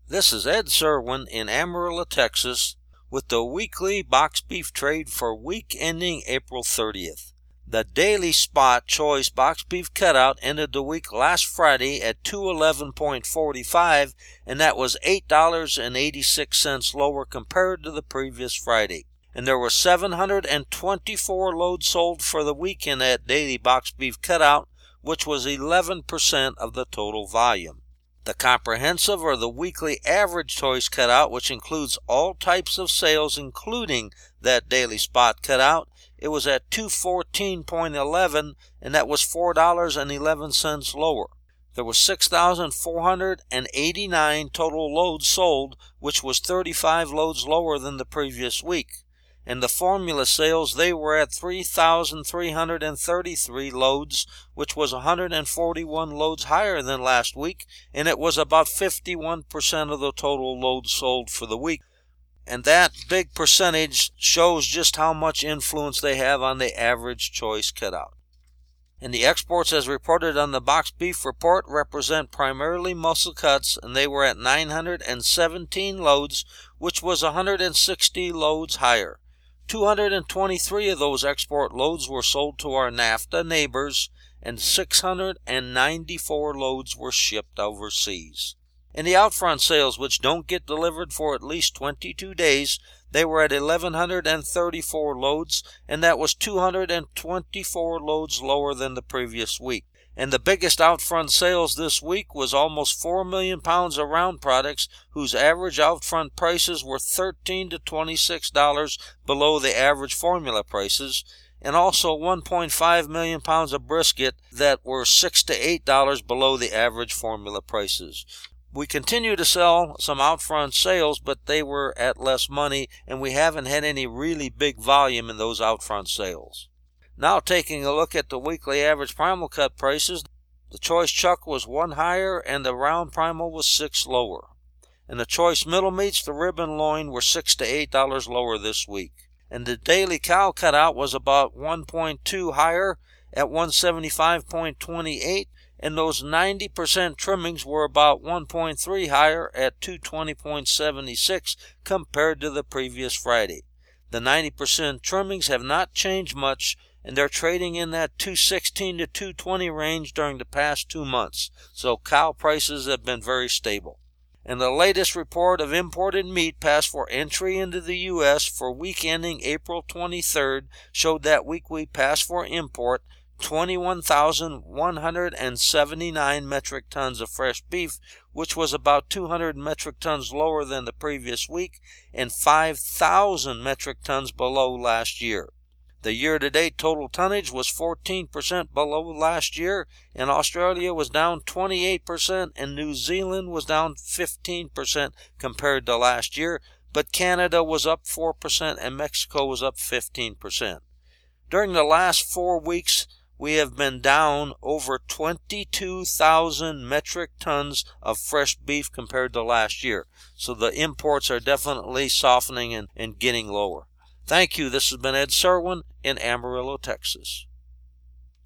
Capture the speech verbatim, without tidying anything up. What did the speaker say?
This is Ed Serwin in Amarillo, Texas, with the weekly box beef trade for week ending April thirtieth. The daily spot choice box beef cutout ended the week last Friday at two eleven forty-five, and that was eight dollars and eighty-six cents lower compared to the previous Friday. And there were seven hundred twenty-four loads sold for the weekend at daily box beef cutout, which was eleven percent of the total volume. The comprehensive or the weekly average choice cutout, which includes all types of sales including that daily spot cutout, it was at two fourteen eleven, and that was four dollars and eleven cents lower. There were six thousand four hundred eighty-nine total loads sold, which was thirty-five loads lower than the previous week. And the formula sales, they were at three thousand three hundred thirty-three loads, which was one hundred forty-one loads higher than last week, and it was about fifty-one percent of the total loads sold for the week. And that big percentage shows just how much influence they have on the average choice cutout. And the exports as reported on the box beef report represent primarily muscle cuts, and they were at nine hundred seventeen loads, which was one hundred sixty loads higher. two hundred twenty-three of those export loads were sold to our NAFTA neighbors, and six hundred ninety-four loads were shipped overseas. In the outfront sales, which don't get delivered for at least twenty-two days, they were at eleven thirty-four loads, and that was two hundred twenty-four loads lower than the previous week. And the biggest outfront sales this week was almost four million pounds of round products, whose average outfront prices were thirteen to twenty-six dollars below the average formula prices, and also one point five million pounds of brisket that were six to eight dollars below the average formula prices. We continue to sell some outfront sales, but they were at less money, and we haven't had any really big volume in those outfront sales. Now taking a look at the weekly average primal cut prices, the choice chuck was one higher and the round primal was six lower. And the choice middle meats, the rib and loin, were six to eight dollars lower this week. And the daily cow cutout was about one point two higher at one seventy-five twenty-eight, and those ninety percent trimmings were about one point three higher at two twenty seventy-six compared to the previous Friday. The ninety percent trimmings have not changed much, and they're trading in that two sixteen to two twenty range during the past two months, so cow prices have been very stable. And the latest report of imported meat passed for entry into the U S for week ending April twenty-third showed that week we passed for import twenty-one thousand one hundred seventy-nine metric tons of fresh beef, which was about two hundred metric tons lower than the previous week and five thousand metric tons below last year. The year-to-date total tonnage was fourteen percent below last year, and Australia was down twenty-eight percent, and New Zealand was down fifteen percent compared to last year, but Canada was up four percent and Mexico was up fifteen percent. During the last four weeks, we have been down over twenty-two thousand metric tons of fresh beef compared to last year, so the imports are definitely softening and, and getting lower. Thank you. This has been Ed Serwin in Amarillo, Texas.